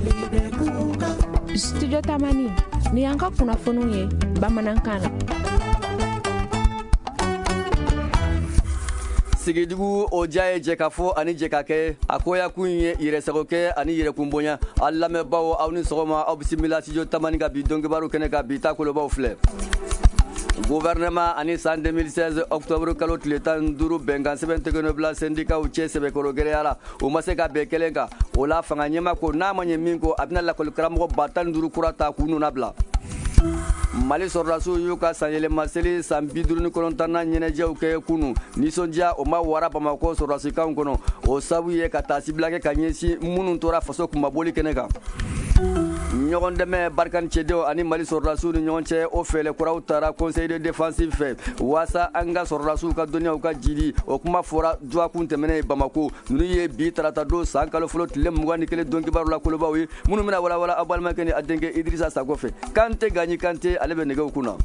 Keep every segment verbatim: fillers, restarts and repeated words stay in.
Studio Tamani ni yanka kunnafoniw ye bamanankan na. Sigidugu ojaye jekafo ani jekake akoya kunye iresagoke ani irekumbonya allame bawo awni sogoma aw bisimila studio Tamani ga bidonge baru kene ga bita ko lo baw fle. Gouvernement ani san deux mille seize octobre kalo tletan duru bengan seben tegonobla syndicat u chesebe korogere ala o maseka bekelenga ola fanga nyema ko na manye minko abna la kol kramo batan duru kurata kunu nabla Mali sorrasu yuka sanyele maseli sambiduru ni kolontana nyeneje uke kunu nisonja o ma wara bamako sorrasu kan kono o sabu ye kata siblake kanyesi munun tora faso kumaboli keneka Nyogon deme barkan chedeo ani Mali sorrasu ni nyonche o fele kuraw tara conseil de défensif fait wasa anga sorrasu ka donia uka jidi o kuma fora dua kunte mene bamako nuye bi tarata do sankalo flot le mugani kele donki baru la kolobawi munu mina wala wala abal makeni adenge Idrissa Sagofe kante gani kante alebe nege ukuna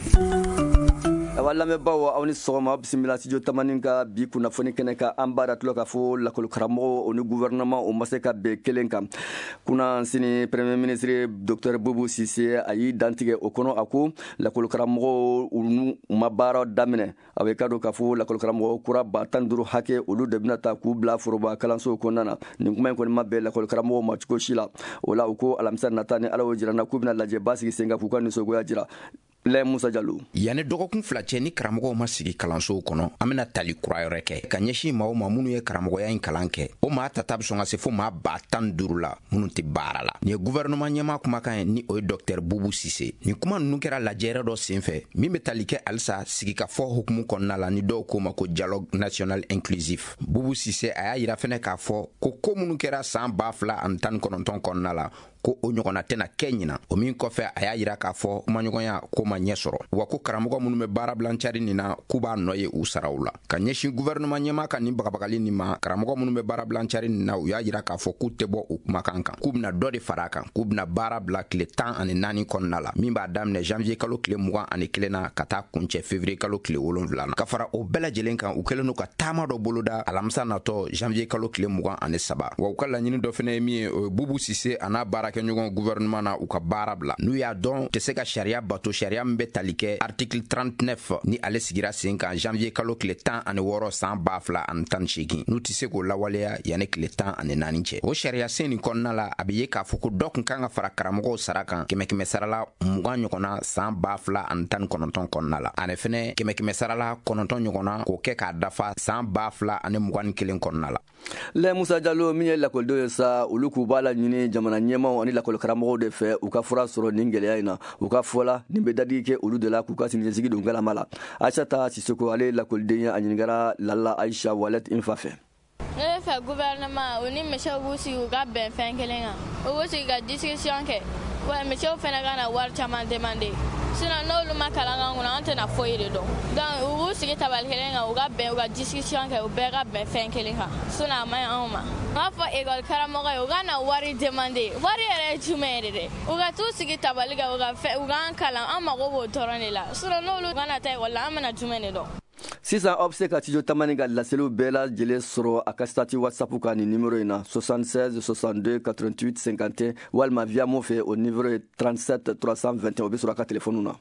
wala me bawo awni soma bismillah studio Tamani ka bi kuna foni keneka ambara tuloka fo la kol kramo onu gouvernement o maseka be kelenka kuna sini premier ministre docteur Boubou Cissé ayi dantige okono ako la kol kramo unu mabara damine awe kado ka fo la kol kramo kura batanduru hake olu debnata ku bla foroba kalanso konana ninkuma ko mabbe la kol kramo machko shila wala uko alamsa natane alawo jirana kubina laje basi senga ku kan so goya jira Le Musa Jalou yani dogokun flache ni karamogo ma sigi kalanso kono amena tali kurayore ke kanyeshi ma o ma munu ye karamogo ya in kalanke o ma tatab songa se fo ma batan durula munu ti barala ni gouvernement nyama kuma kan ni o docteur Boubou Cissé ni kuma nu kera la jere do senfe mi metalike alsa sigi ka fo hukumu konna la ni do ko ma ko dialogue national inclusif Boubou Cissé aya ira fene ka fo ko ko munu kera san bafla antan kononton konna la ko o nyogona tena kenyina o min ko fe aya yira ka fo kuma nyogonya ko ma nyesoro wa ko karamogo munu me bara blanchari ni na kuba noye usaraula ka nyeshi gouvernement nyema ka ni bakabagali ni ma karamogo munu me bara blanchari ni na ya yira ka fo kutebo o kuma kanka kubna dodi faraka kubna bara black le temps ani nani konnala min ba damne janvier kalo kle mois ani klena kata kunche février kalo kle wolonvlana ka fara o bela jelenka u keleno ka tama do boloda alamsa na to janvier kalo kle mois ani saba wa ukala nyini do fene mi Boubou Cissé ana bara ke nyogon gouvernement na uka barabla nu ya don te seka sharia bato sharia mbe talike article trente-neuf ni ale sigira cinq janvier kalo kle temps ane woro san bafla an tan shiki nu ti seko lawaleya yane kle temps ane naninche o sharia seni konna la abiye ka fuku dok kanga fara karamogo saraka keme keme sarala mugan nyokona san bafla an tan kononton konna la ane fene keme keme sarala kononton nyokona ko ke ka dafa san bafla ane mugan kilen konna la Le Musa Jalou minye la kol do sa uluku bala nyini jamana nyema ani la kol karamogo de fe uka fura soro ningele ina uka fola nimbe dadike ulu de la kuka sinjigi dongala mala achata sisoko ale la kol de anyingara lalla Aisha Walet infafe ne fa gouvernement oni monsieur wusi uga ben fen kelenga wusi ga discussion ke wa monsieur fenaga na war chama demander sinon no lu makalanga ngona antena foyire do donc wusi ke tabal kelenga uga ben uga discussion ke ubega ben fen kelenga suna mai anma afa egol karamogo uga na wari demander wari ere jumere de uga tu sigi tabaliga uga fe uga kala amma go bo toronela sinon no lu gana tay wala amana jumene do Sisan obseka studio Tamani ga laselu bela jele soro akastati WhatsApp ka ni numéro ina soixante-seize soixante-deux quatre-vingt-huit cinquante et un walma via mo fe au numéro trente-sept trois cent vingt et un obisura ka téléphone una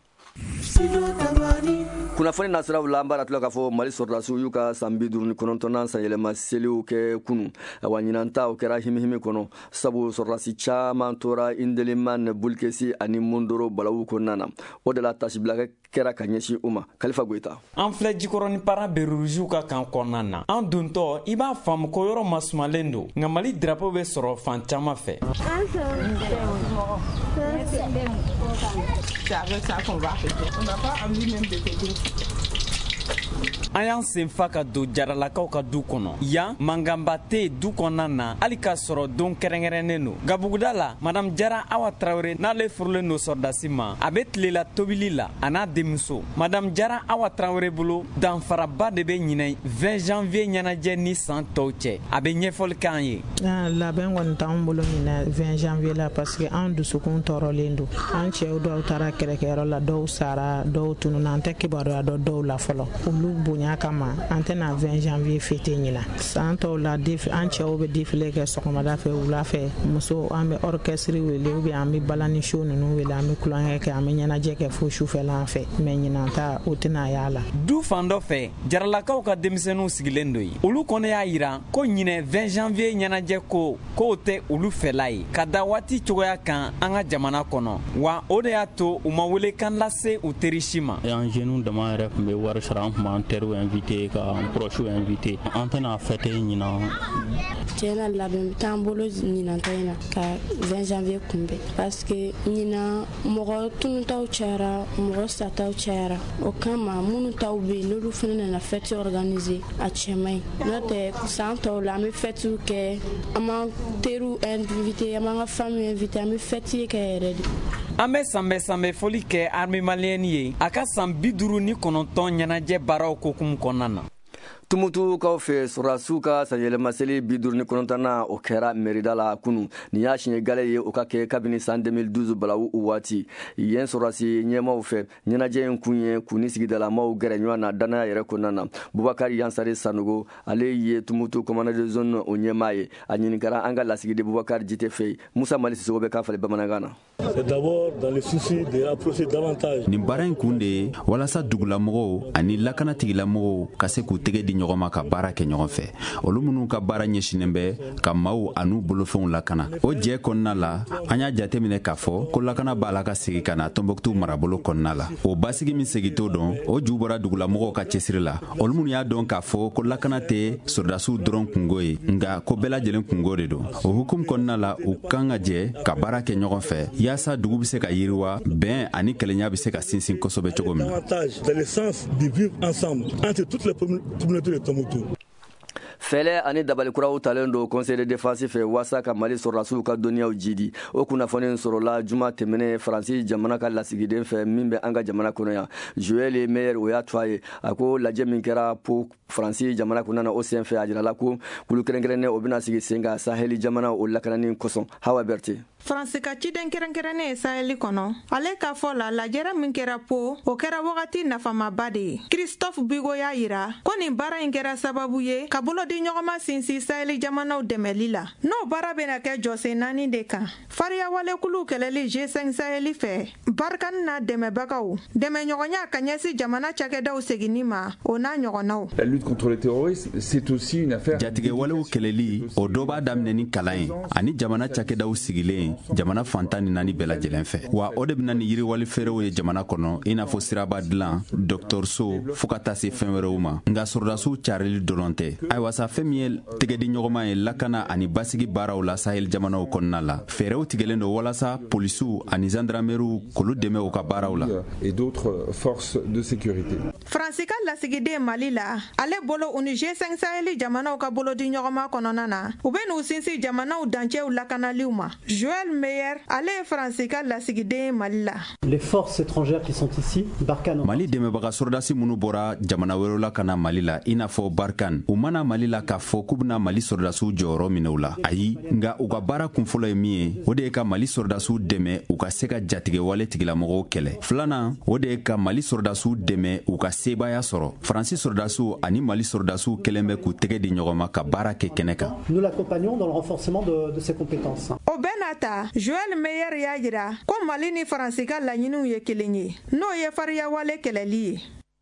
kuna foni nasra ulamba tuloka fo Mali sorrasu yuka sambiduru ni konontona sayelema selu ke kunu awanyinanta okera himi himi kono sabu sorrasi chama tora indeliman bulkesi ani mondoro balawu konana odela tashiblaka kera kanyeshi uma Khalifa Goita en flè jikoroni para beruju ka kan konana en dunto iba fam ko yoro masmalendo ngamali drapeau be soro fan chama fe on n'a pas envie même de te dire. Ayan senfa ka do jaralakaw ka du kono ya mangamba te du kɔnɔna na hali ka sɔrɔ don kɛrɛnkɛrɛnnen no gabuguda la madame Jara Awa Traoré n'ale furulen no sɔrdasi ma a be tilela tobili la a n'a denmuso madame Jara Awa Traoré bolo danfaraba de be ɲinɛ vingt janvier ɲɛnajɛ ni san tɔw cɛ a be ɲɛfɔli k'an ye labɛn kɔni t'anw bolo ɲinɛ vingt janvier la parce que an dusukun tɔɔrɔlen do an cɛw dɔw taara kɛlɛkɛyɔrɔ la dɔw sara dɔw tununa an tɛ kibaruya dɔ dɔw la fɔlɔ olu bonya ɲa kama an tɛna vingt janvier fêter ɲina san tɔw la an cɛw bɛ défilé kɛ sɔgɔmada fɛ wula fɛ muso an bɛ orchestre wele ou bien an bɛ balani show ninnu wele an bɛ kulonkɛ kɛ an bɛ ɲɛnajɛ kɛ fo sufɛlan fɛ mais ɲinan ta o tɛna y'a la. Du fan dɔ fɛ jaralakaw ka denmisɛnninw sigilen do yen olu kɔnɔ y'a yira ko ɲinɛ vingt janvier ɲɛnajɛ ko k'o tɛ olu fɛla ye ka da waati cogoya kan an ka jamana kɔnɔ wa o de y'a to u ma wele kan lase u teri si ma. An jeunes dama yɛrɛ tun bɛ wari sara an tun b'an teriw invité ka an proches invité an tɛna fête ɲinan. Tiɲɛna labɛn t'an bolo ɲinanta in na ka vingt janvier kunbɛn parce que ɲinan mɔgɔ tunutaw cayara mɔgɔ sataw cayara o kama minnu taw bɛ yen n'olu fana nana fête organiser a cɛ man ɲi n'o tɛ san tɔw la an bɛ fêtew kɛ an b'an teriw invité an b'an ka famille invité an bɛ fête kɛ yɛrɛ de. An bɛ sanbɛ sanbɛ foli kɛ armée malienne ye a ka san bi duuru ni kɔnɔntɔn ɲɛnajɛ baaraw kokumu kɔnɔna na. Tumutukaw fɛ sɔrɔdasiw ka sanyɛlɛmaseli bi duuru ni kɔnɔntɔnnan o kɛra mɛrida la kunu nin y'a siɲɛ gale ye o ka kɛ kabini san deux mille douze balawu o waati yen sɔrɔdasi ɲɛmaw fɛ ɲɛnajɛ in kun ye k'u ni sigidalamaw gɛrɛ ɲɔgɔn na dannaya yɛrɛ kɔnɔna na Bubakari Yansari Sanogo ale ye Tumutu commandant de zone o ɲɛmaa ye a ɲininkara an ka lasigiden Bubakari Jite fɛ Musa Mali Sisogo bɛ k'a falen bamanankan na. C'est d'abord dans le souci de approcher davantage. Nin baara in kun de ye walasa dugulamɔgɔw ani lakanatigilamɔgɔw ka se k'u tɛgɛ di ɲɔgɔn ma ka baara kɛ ɲɔgɔn fɛ olu minnu ka baara ɲɛsinen bɛ ka maaw an'u bolofɛnw lakana o jɛ kɔnɔna la an y'a jateminɛ k'a fɔ ko lakana b'a la ka segi ka na Tɔnbɔkutu marabolo kɔnɔna la o basigi min segi t'o dɔn o ju bɔra dugulamɔgɔw ka cɛsiri la olu minnu y'a dɔn k'a fɔ ko lakana tɛ sɔrɔdasiw dɔrɔn kungo ye nka ko bɛɛ lajɛlen kungo de don o hukumu kɔnɔna la u kan ka jɛ ka baara kɛ ɲɔgɔn fɛ yaasa dugu bɛ se ka yiriwa bɛn ani kɛlɛnya bɛ se ka sinsin kosɛbɛ cogo min na. Dans le sens de vivre ensemble entre toutes les communautés de Tɔnbɔkutu. Fɛlɛ ani dabalikuraw talen do conseil de défense fɛ wasa ka Mali sɔrɔdasiw ka dɔnniyaw jidi o kunnafoni sɔrɔla juma tɛmɛnen Faransi jamana ka lasigiden fɛ min bɛ an ka jamana kɔnɔ yan Joël Meyer o y'a to a ye a ko lajɛ min kɛra po Faransi jamana kɔnɔna na o sen fɛ a jirala ko kulu kɛrɛnkɛrɛnnen o bɛna sigi sen kan Saheli jamana o lakanani kosɔn Hawa Berté. Faransi ka ciden kɛrɛnkɛrɛnnen ye Saheli kɔnɔ ale ka fɔ la lajɛrɛ min kɛra po o kɛra wagati nafamaba de ye Christophe Bigo y'a yira ko nin baara in kɛra sababu ye ka bolo di ɲɔgɔnma sinsin Saheli jamanaw dɛmɛli la n'o baara bɛna kɛ jɔsen naani de kan fariya walekulu kɛlɛli G cinq Saheli fɛ Barkani n'a dɛmɛbagaw dɛmɛɲɔgɔnya ka ɲɛsi jamana cakɛdaw seginni ma o n'a ɲɔgɔnnaw. La lutte contre le terrorisme c'est aussi une affaire jatigɛ walew kɛlɛli o dɔ b'a daminɛ ni kalan ye ani jamana cakɛdaw sigilen jamana fantan ni naani bɛɛ lajɛlen fɛ wa o de bɛna ni yiriwali feerew ye jamana kɔnɔ i n'a fɔ siraba dilan dɔgɔtɔrɔso fo ka taa se fɛn wɛrɛw ma nka sɔrɔdasiw carili dɔrɔn tɛ ayiwa sa fɛn min ye tɛgɛdi ɲɔgɔnma ye lakana ani basigi baaraw la Sahel jamanaw kɔnɔna la fɛɛrɛw tigɛlen don walasa polisiw ani gendarmeriw k'olu dɛmɛ u ka baaraw la et d'autres forces de sécurité. Faransi ka lasigiden Mali la ale bolo u ni G cinq Saheli jamanaw ka bolo di ɲɔgɔnma kɔnɔna na u bɛ n'u sinsin jamanaw dancɛw lakanaliw ma Joël Meyer ale ye Faransi ka lasigiden Mali la. Les forces étrangères qui sont ici Barkhane Mali dɛmɛbaga sɔrɔdasi minnu bɔra jamana wɛrɛw la ka na Mali la i n'a fɔ Barkhane u mana Mali la k'a fɔ k'u bɛna Mali sɔrɔdasiw jɔyɔrɔ minɛ u la ayi nka u ka baara kunfɔlɔ ye min ye o de ye ka Mali sɔrɔdasiw dɛmɛ u ka se ka jatigɛ wale tigilamɔgɔw kɛlɛ filanan o de ye ka Mali sɔrɔdasiw dɛmɛ u ka sebaya sɔrɔ Faransi sɔrɔdasiw ani Mali sɔrɔdasiw kɛlen bɛ k'u tɛgɛ di ɲɔgɔn ma ka baara kɛ kɛnɛ kan. Nous l'accompagnons dans le renforcement de, de ses compétences. O bɛɛ n'a ta Joël Meyer y'a jira ko Mali ni Faransi ka laɲiniw ye kelen ye n'o ye fariya wale kɛlɛli ye.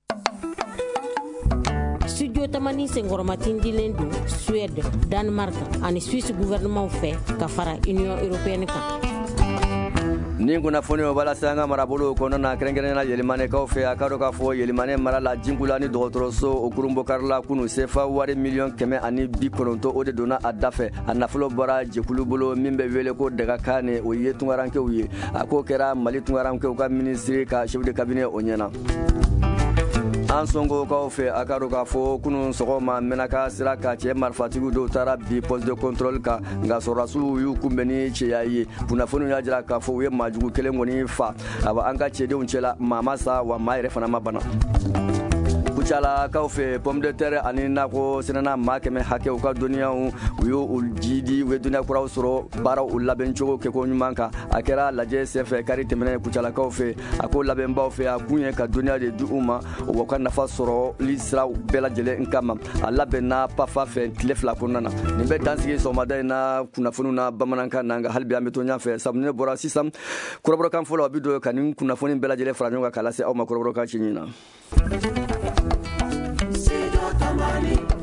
Studio Tamani senkɔrɔmatin dilen don Suède, Danemark ani Suisse gouvernement fɛ ka fara Union européenne kan. Ni kunnafoni o bala sanga marabolo kɔnɔ na kɛrɛnkɛrɛnnena yɛlɛmanɛkaw fɛ a ka dɔ k'a fɔ yɛlɛmanɛ mara la Jinkula ni dɔgɔtɔrɔso o kurunbɔkari la kunu sefa wari miliyɔn kɛmɛ ani bi kɔnɔntɔn o de donna a da fɛ a nafolo bɔra jɛkulu bolo min bɛ wele ko Dagakane o ye tungarankew ye a ko kɛra Mali tungarankew ka ministre ka chef de cabinet o ɲɛna. An sɔngokaw fɛ a ka dɔ k'a fɔ kunun sɔgɔma Mɛnaka sira ka cɛ marifatigiw dɔw taara bi poste de contrôle kan nka sɔrɔdasiw y'u kunbɛn ni cɛya ye kunnafoniw y'a jira k'a fɔ u ye maajugu kelen kɔni fa a an ka cɛdenw cɛla maa ma sa wa maa yɛrɛ fana ma bana. kucala kaw fe pomme de terre ani nako senana ma kɛmɛ hakɛ u ka dɔnniyaw u y'o u jidi u ye dɔnniya kuraw sɔrɔ baaraw u labɛn cogo kɛ ko ɲuman kan a kɛra lajɛ senfɛ kari tɛmɛnɛ kucalakaw fe a ko labɛnbaw fe a kun ye ka dɔnniya de di u ma u ka nafa sɔrɔ li siraw bɛɛ lajɛlen kama a labɛnna pafa fɛ tile fila kɔnɔna na nin bɛ dansigi sɔgɔmada in na kunnafoniw na bamanankan na nka hali bi an bɛ to ɲɔgɔn fɛ sabu ne bɔra sisan kɔrɔbɔrɔkan fɔlɔ a bi don ka nin kunnafoni bɛɛ lajɛlen fara ɲɔgɔn kan k'a lase aw ma kɔrɔbɔrɔkan ci ɲin na.